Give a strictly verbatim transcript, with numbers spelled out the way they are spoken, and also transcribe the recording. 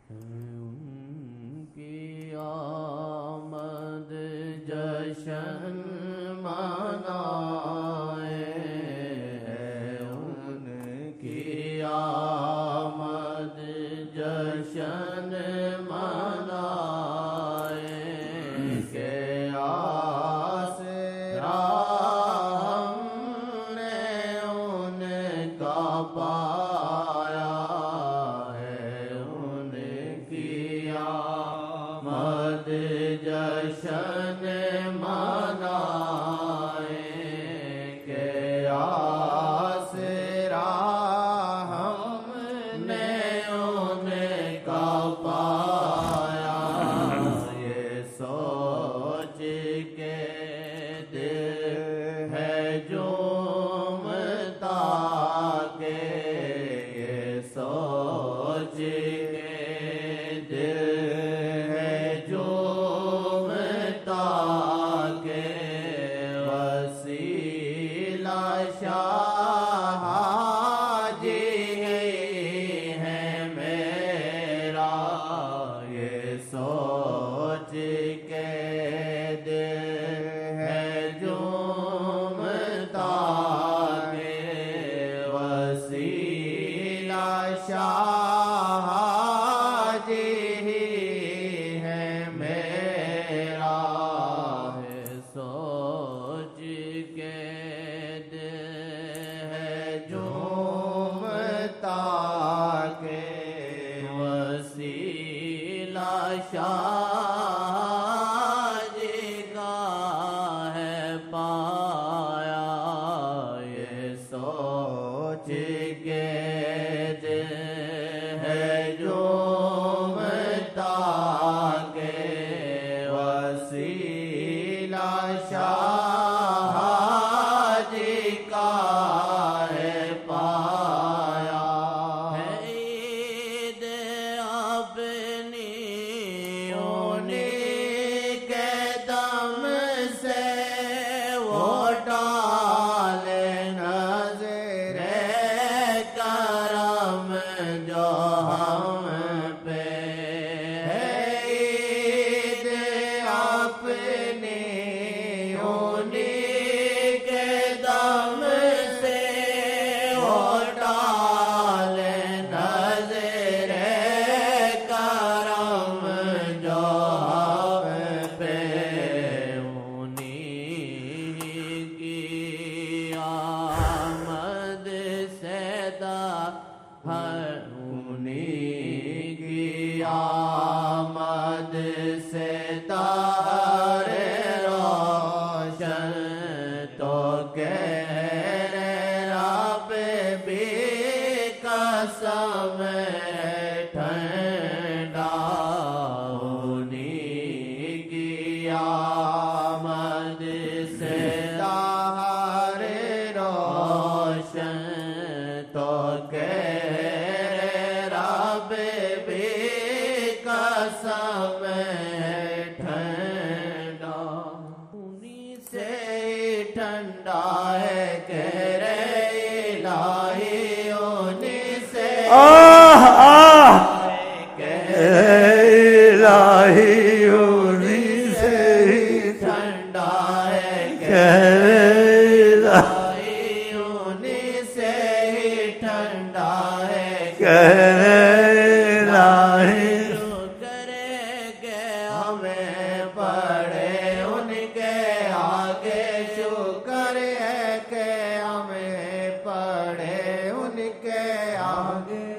ان کی آمد جشن منائے، ان کی آمد جشن منائے کہ آسرا ہم نے ان کا پایا ہے، ان کی آمد جشن منائے کہ آسرا ہم نے ان کا پایا، یہ سوچ کے دل ہے جھومتا کہ، یہ سوچ کے دل ہے جھومتا کہ وسیلہ شاہ جی ہے میرا، یہ سوچ کے دل ہے جھومتا کہ وسیلہ شاہ جی ہے میرا، ہے سوچ کے دل ہے جھومتا کہ وسیلہ شاہ جی کا ہے پایا، یہ سوچ کے دل ہے جھومتا کہ وسیلہ شاہ جی کا ہے پایا، ہے عید اپنی انہی کے دم سے وہ ڈالے نظر کرم جو ہم پہ، ہے عید اپنی انہی کے دم سے وہ ڈالے نظر کرم جو ہم پہ، انہی کی آمد سے ہر انہی کی آمد سے دار روشن تو کہہ رب بھی قسم ٹھنڈا، انہی کی آمد سے دار روشن تو کہہ رب بھی قسم ٹھنڈا، انہی سے ٹھنڈا ہے کہہ رے الہی، انہی سے آہ آہ کہہ الہی انہی سے ہی ٹھنڈا ہے کہہ الہی، انہی سے ہی ٹھنڈا ہے الہی، کرے گے ہمیں پڑے ان کے آگے، شکر ہے کہ ہمیں پڑے ان کے آگے،